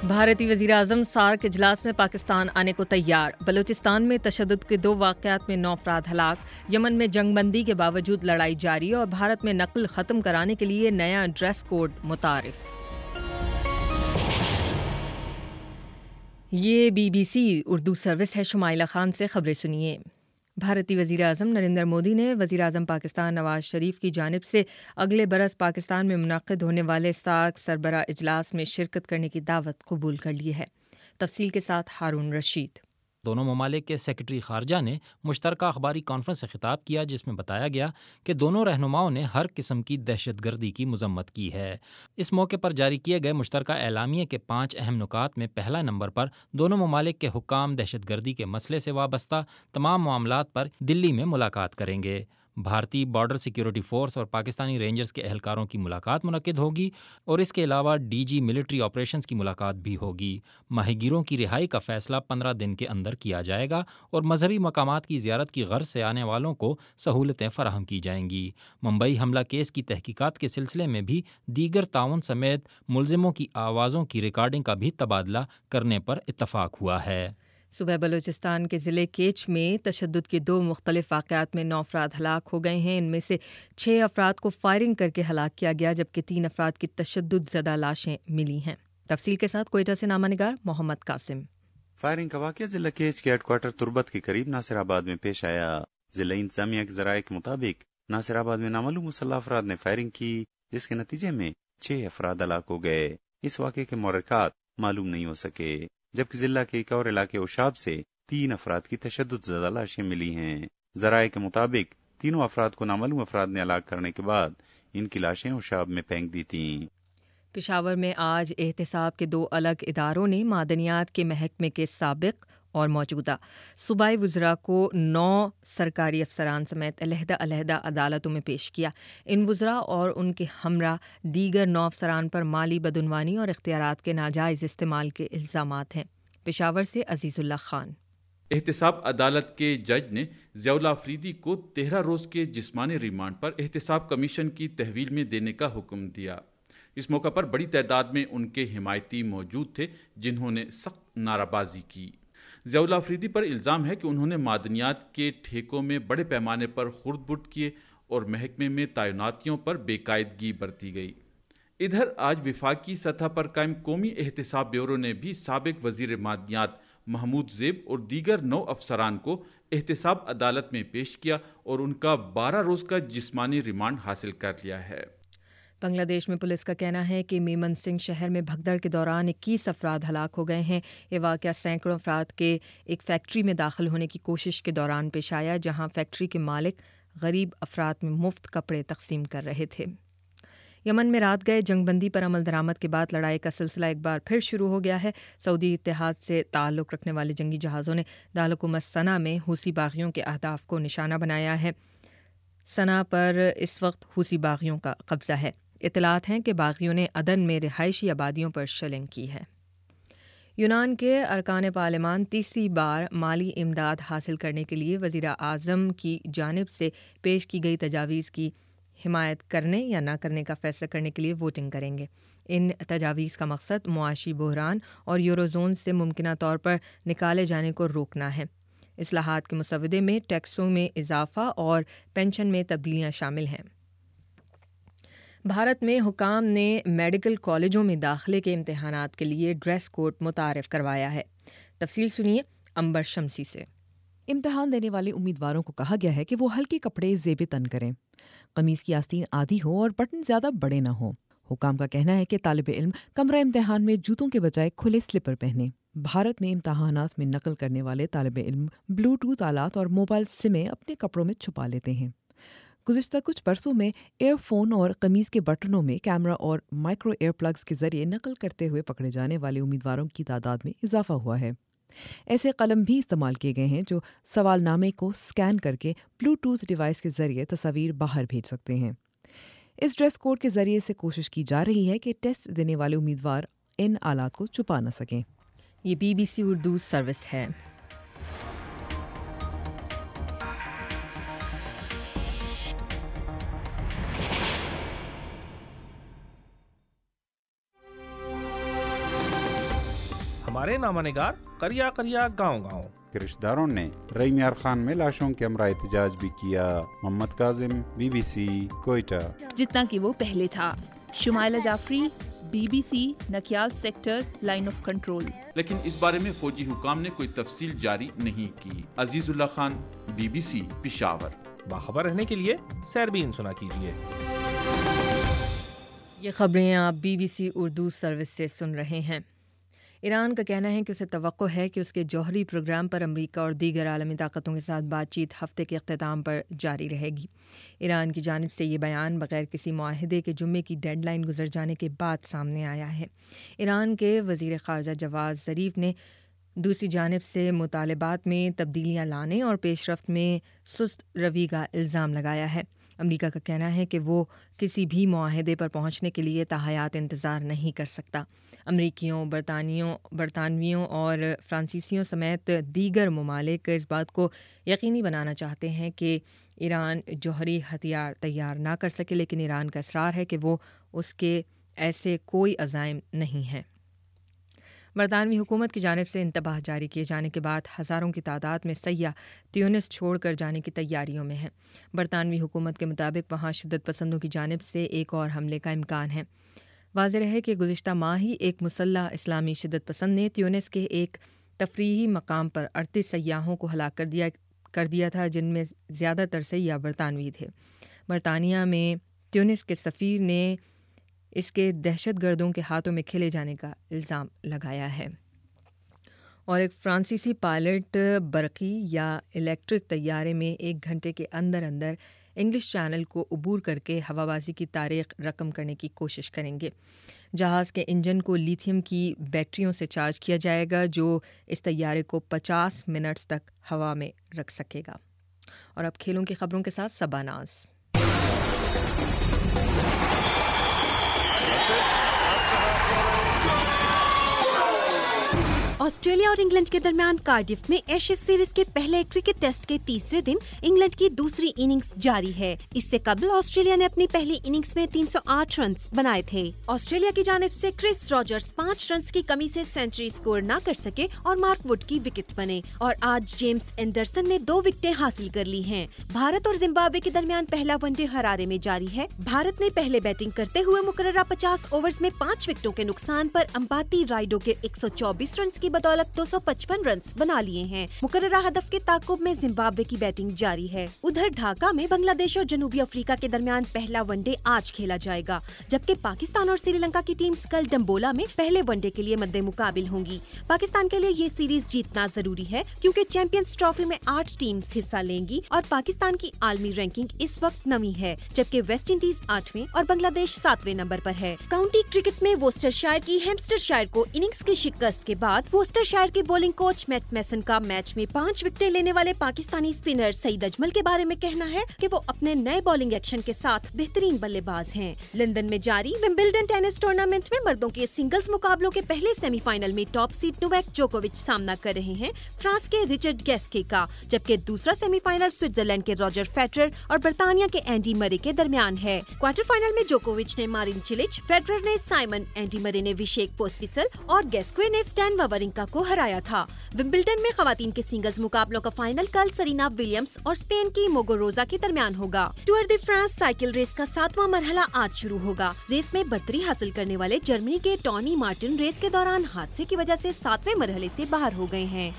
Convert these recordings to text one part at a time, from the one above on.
بھارتی وزیراعظم سارک اجلاس میں پاکستان آنے کو تیار۔ بلوچستان میں تشدد کے 2 واقعات میں 9 افراد ہلاک۔ یمن میں جنگ بندی کے باوجود لڑائی جاری اور بھارت میں نقل ختم کرانے کے لیے نیا ڈریس کوڈ متعارف۔ یہ BBC اردو سروس ہے۔ شمائلہ خان سے خبریں سنیے۔ بھارتی وزیراعظم نریندر مودی نے وزیراعظم پاکستان نواز شریف کی جانب سے اگلے برس پاکستان میں منعقد ہونے والے سارک سربراہ اجلاس میں شرکت کرنے کی دعوت قبول کر لی ہے۔ تفصیل کے ساتھ ہارون رشید۔ دونوں ممالک کے سیکرٹری خارجہ نے مشترکہ اخباری کانفرنس سے خطاب کیا، جس میں بتایا گیا کہ دونوں رہنماؤں نے ہر قسم کی دہشت گردی کی مذمت کی ہے۔ اس موقع پر جاری کیے گئے مشترکہ اعلامیے کے 5 اہم نکات میں پہلا نمبر پر دونوں ممالک کے حکام دہشت گردی کے مسئلے سے وابستہ تمام معاملات پر دلی میں ملاقات کریں گے۔ بھارتی بارڈر سیکیورٹی فورس اور پاکستانی رینجرز کے اہلکاروں کی ملاقات منعقد ہوگی اور اس کے علاوہ DG ملٹری آپریشنز کی ملاقات بھی ہوگی۔ ماہی گیروں کی رہائی کا فیصلہ 15 دن کے اندر کیا جائے گا اور مذہبی مقامات کی زیارت کی غرض سے آنے والوں کو سہولتیں فراہم کی جائیں گی۔ ممبئی حملہ کیس کی تحقیقات کے سلسلے میں بھی دیگر تعاون سمیت ملزموں کی آوازوں کی ریکارڈنگ کا بھی تبادلہ کرنے پر اتفاق ہوا ہے۔ صوبہ بلوچستان کے ضلع کیچ میں تشدد کے 2 مختلف واقعات میں 9 افراد ہلاک ہو گئے ہیں۔ ان میں سے 6 افراد کو فائرنگ کر کے ہلاک کیا گیا، جبکہ 3 افراد کی تشدد زدہ لاشیں ملی ہیں۔ تفصیل کے ساتھ کوئٹہ سے نامہ نگار محمد قاسم۔ فائرنگ کا واقعہ ضلع کیچ کے ہیڈ کوارٹر تربت کے قریب ناصر آباد میں پیش آیا۔ ضلع انتظامیہ کے ذرائع کے مطابق ناصر آباد میں نامعلوم مسلح افراد نے فائرنگ کی، جس کے نتیجے میں 6 افراد ہلاک ہو گئے۔ اس واقعے کے محرکات معلوم نہیں ہو سکے، جبکہ ضلع کے ایک اور علاقے اوشاب سے 3 افراد کی تشدد زدہ لاشیں ملی ہیں۔ ذرائع کے مطابق تینوں افراد کو نامعلوم افراد نے ہلاک کرنے کے بعد ان کی لاشیں اوشاب میں پھینک دی تھیں۔ پشاور میں آج احتساب کے 2 الگ اداروں نے معدنیات کے محکمے کے سابق اور موجودہ صوبائی وزراء کو 9 سرکاری افسران سمیت علیحدہ عدالتوں میں پیش کیا۔ ان وزراء اور ان کے ہمراہ دیگر 9 افسران پر مالی بدعنوانی اور اختیارات کے ناجائز استعمال کے الزامات ہیں۔ پشاور سے عزیز اللہ خان۔ احتساب عدالت کے جج نے ضیاء اللہ آفریدی کو 13 روز کے جسمانی ریمانڈ پر احتساب کمیشن کی تحویل میں دینے کا حکم دیا۔ اس موقع پر بڑی تعداد میں ان کے حمایتی موجود تھے، جنہوں نے سخت نعرہ بازی کی۔ ضیاء اللہ آفریدی پر الزام ہے کہ انہوں نے معدنیات کے ٹھیکوں میں بڑے پیمانے پر خرد برد کیے اور محکمے میں تعیناتیوں پر بے قاعدگی برتی گئی۔ ادھر آج وفاقی سطح پر قائم قومی احتساب بیورو نے بھی سابق وزیر معدنیات محمود زیب اور دیگر 9 افسران کو احتساب عدالت میں پیش کیا اور ان کا 12 روز کا جسمانی ریمانڈ حاصل کر لیا ہے۔ بنگلہ دیش میں پولیس کا کہنا ہے کہ میمن سنگھ شہر میں بھگدڑ کے دوران 21 افراد ہلاک ہو گئے ہیں۔ یہ واقعہ سینکڑوں افراد کے ایک فیکٹری میں داخل ہونے کی کوشش کے دوران پیش آیا، جہاں فیکٹری کے مالک غریب افراد میں مفت کپڑے تقسیم کر رہے تھے۔ یمن میں رات گئے جنگ بندی پر عمل درآمد کے بعد لڑائی کا سلسلہ ایک بار پھر شروع ہو گیا ہے۔ سعودی اتحاد سے تعلق رکھنے والے جنگی جہازوں نے دارالحکومت صنعا میں حوثی باغیوں کے اہداف کو نشانہ بنایا ہے۔ صنعا پر اس وقت حوثی باغیوں کا قبضہ ہے۔ اطلاعات ہیں کہ باغیوں نے عدن میں رہائشی آبادیوں پر شیلنگ کی ہے۔ یونان کے ارکان پارلیمان تیسری بار مالی امداد حاصل کرنے کے لیے وزیر اعظم کی جانب سے پیش کی گئی تجاویز کی حمایت کرنے یا نہ کرنے کا فیصلہ کرنے کے لیے ووٹنگ کریں گے۔ ان تجاویز کا مقصد معاشی بحران اور یوروزون سے ممکنہ طور پر نکالے جانے کو روکنا ہے۔ اصلاحات کے مسودے میں ٹیکسوں میں اضافہ اور پینشن میں تبدیلیاں شامل ہیں۔ بھارت میں حکام نے میڈیکل کالجوں میں داخلے کے امتحانات کے لیے ڈریس کوڈ متعارف کروایا ہے۔ تفصیل سنیے امبر شمسی سے۔ امتحان دینے والے امیدواروں کو کہا گیا ہے کہ وہ ہلکے کپڑے زیب تن کریں، قمیض کی آستین آدھی ہو اور بٹن زیادہ بڑے نہ ہوں۔ حکام کا کہنا ہے کہ طالب علم کمرہ امتحان میں جوتوں کے بجائے کھلے سلیپر پہنیں۔ بھارت میں امتحانات میں نقل کرنے والے طالب علم بلوٹوتھ آلات اور موبائل سمیں اپنے کپڑوں میں چھپا لیتے ہیں۔ گزشتہ کچھ برسوں میں ایئر فون اور قمیض کے بٹنوں میں کیمرہ اور مائکرو ایئر پلگز کے ذریعے نقل کرتے ہوئے پکڑے جانے والے امیدواروں کی تعداد میں اضافہ ہوا ہے۔ ایسے قلم بھی استعمال کیے گئے ہیں جو سوال نامے کو سکین کر کے بلوٹوتھ ڈیوائس کے ذریعے تصاویر باہر بھیج سکتے ہیں۔ اس ڈریس کوڈ کے ذریعے سے کوشش کی جا رہی ہے کہ ٹیسٹ دینے والے امیدوار ان آلات کو چھپا نہ سکیں۔ یہ BBC اردو سروس ہے۔ हमारे नामानिगार करिया करिया गांव-गांव के रिश्तेदारों ने रहीम यार खान में लाशों के हमरा एहतजाज भी किया। मोहम्मद काजिम, BBC, कोयटा। जितना कि वो पहले था। Shumaila Jafri, BBC, Nakyal sector, line of control. लेकिन इस बारे में फौजी हुकाम ने कोई तफसील जारी नहीं की। अजीजुल्लाह खान, BBC, पेशावर। बाखबर रहने के लिए सैरबीन सुना कीजिए। ये खबरें आप BBC उर्दू सर्विस से सुन रहे हैं। ईरान का कहना है कि उसे तवक्को है कि उसके जौहरी प्रोग्राम पर अमेरिका और दीगर आलमी ताकतों के साथ बातचीत हफ्ते के अख्ताम पर जारी रहेगी। ईरान की जानिब से ये बयान बगैर किसी मुआहदे के जुम्मे की डेडलाइन गुजर जाने के बाद सामने आया है। ईरान के वज़ीर ख़ारजा जवाद ज़रीफ ने दूसरी जानिब से मुतालबात में तब्दीलियाँ लाने और पेशरफ्त में सुस्त रवि का इल्ज़ाम लगाया है। अमेरिका का कहना है कि वो किसी भी मुआहदे पर पहुंचने के लिए ताहयात इंतज़ार नहीं कर सकता। अमरीकियों, बरतानवियों और फ्रांसीसियों समेत दीगर ममालिक इस बात को यकीनी बनाना चाहते हैं कि ईरान जौहरी हथियार तैयार ना कर सके, लेकिन ईरान का इसरार है कि वो उसके ऐसे कोई अज़ाइम नहीं हैं। बरतानवी हुकूमत की जानिब से इंतबाह जारी किए जाने के बाद हज़ारों की तादाद में सय्याह त्यूनिस छोड़ कर जाने की तैयारियों में हैं। बरतानवी हुकूमत के मुताबिक वहाँ शिद्दत पसंदों की जानिब से एक और हमले का इम्कान है। वाज़ेह है कि गुज़िश्ता माह ही एक मुसल्लह इस्लामी शिद्दत पसंद ने त्यूनिस के एक तफरीही मकाम पर 38 सय्याहों को हलाक कर दिया था, जिनमें ज़्यादातर सय्याह बरतानवी थे। बरतानिया में त्यूनिस के सफ़ीर ने इसके दहशतगर्दों के हाथों में खेले जाने का इल्ज़ाम लगाया है। और एक फ्रांसीसी पायलट बरक़ी या इलेक्ट्रिक तैयारे में 1 घंटे के अंदर अंदर इंग्लिश चैनल को अबूर करके हवाबाजी की तारीख रकम करने की कोशिश करेंगे। जहाज़ के इंजन को लिथियम की बैटरियों से चार्ज किया जाएगा, जो इस तैयारे को 50 मिनट्स तक हवा में रख सकेगा। और अब खेलों की खबरों के साथ सबानाज। ऑस्ट्रेलिया और इंग्लैंड के दरमियान कार्डिफ में एशेज सीरीज के पहले क्रिकेट टेस्ट के तीसरे दिन इंग्लैंड की दूसरी इनिंग्स जारी है। इससे कबल ऑस्ट्रेलिया ने अपनी पहली इनिंग्स में 308 रन बनाए थे। ऑस्ट्रेलिया की जानिब से क्रिस रॉजर्स 5 रन की कमी से सेंचुरी स्कोर न कर सके और मार्क वुड की विकेट बने और आज जेम्स एंडरसन ने 2 विकेटें हासिल कर ली हैं। भारत और जिम्बाब्वे के दरमियान पहला वनडे हरारे में जारी है। भारत ने पहले बैटिंग करते हुए मुकर्ररा 50 ओवर्स में 5 विकेटों के नुकसान पर अंबाती राइडो के 124 रन की बदौलत 255 रन बना लिए हैं। मुकर्ररा हदफ के ताकुब में जिम्बाब्वे की बैटिंग जारी है। उधर ढाका में बांग्लादेश और जनूबी अफ्रीका के दरमियान पहला वनडे आज खेला जाएगा, जबकि पाकिस्तान और श्रीलंका की टीम्स कल डम्बोला में पहले वनडे के लिए मद्दे मुकाबिल होंगी। पाकिस्तान के लिए ये सीरीज जीतना जरूरी है, क्योंकि चैंपियंस ट्रॉफी में 8 टीम्स हिस्सा लेंगी और पाकिस्तान की आलमी रैंकिंग इस वक्त 9वीं है, जबकि वेस्ट इंडीज 8वें और बांग्लादेश 7वें नंबर पर है। काउंटी क्रिकेट में वोस्टरशायर की हैम्स्टरशायर को इनिंग्स की शिकस्त के बाद वोस्टरशायर के बॉलिंग कोच मैट मैसन का मैच में 5 विकेटें लेने वाले पाकिस्तानी स्पिनर सईद अजमल के बारे में कहना है कि वो अपने नए बॉलिंग एक्शन के साथ बेहतरीन बल्लेबाज हैं। लंदन में जारी विंबलडन टेनिस टूर्नामेंट में मर्दों के सिंगल्स मुकाबलों के पहले सेमीफाइनल में टॉप सीड नोवाक जोकोविच सामना कर रहे हैं फ्रांस के रिचर्ड गैस्के का, जबकि दूसरा सेमीफाइनल स्विट्जरलैंड के रॉजर फेडरर और बर्तानिया के एंडी मरे के दरमियान है। क्वार्टर फाइनल में जोकोविच ने मारिन चिलिच, फेडरर ने साइमन, एंडी मरे ने विशेक पोस्पिसल और गैस्के ने स्टैन वावरिंका को हराया था। विंबलडन में खवातीन के सिंगल्स मुकाबलों का फाइनल कल सरीना विलियम्स और स्पेन की मोगोरोजा के दरमियान होगा। Tour de France cycle race का 7वां मरहला आज शुरू होगा। रेस में बढ़तरी हासिल करने वाले जर्मनी के टॉनी मार्टिन रेस के दौरान हादसे की वजह से 7वें मरहले से बाहर हो गए हैं।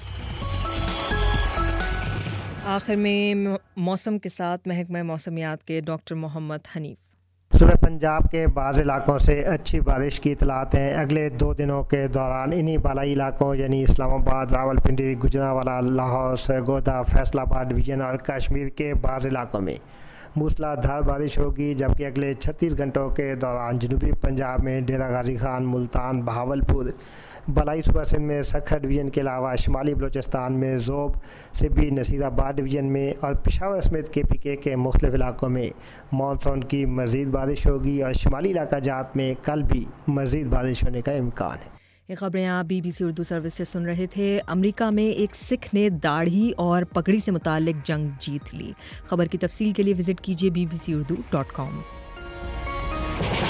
आखिर में मौसम के साथ महकमा मौसमियात के डॉक्टर मोहम्मद हनीफ। सुबह पंजाब के बाज़ इलाकों से अच्छी बारिश की इतलात हैं। अगले 2 दिनों के दौरान इन्हीं बालाई इलाकों यानी इस्लामाबाद, रावलपिंडी, गुजरांवाला, लाहौर, सरगोदा, फैसलाबाद डिवीज़न और कश्मीर के बाज़ इलाकों में मूसलाधार बारिश होगी, जबकि अगले 36 घंटों के दौरान जनूबी पंजाब में डेरा गाजी खान, मुल्तान, बहावलपुर, बलाई सूबा सिंध में सखर डिवीज़न के अलावा शुमाली बलोचिस्तान में ज़ोब, सिब्बी, नसीराबाद डिवीज़न में और पेशावर समेत KPK के मुख्तलिफ इलाकों में मानसून की मज़ीद बारिश होगी और शुमाली इलाका जात में कल भी मज़ीद बारिश होने का इम्कान है। ये खबरें आप BBC उर्दू सर्विस से सुन रहे थे। अमेरिका में एक सिख ने दाढ़ी और पगड़ी से मुताल्लिक जंग जीत ली। खबर की तफसील के लिए विजिट कीजिए bbcurdu.com।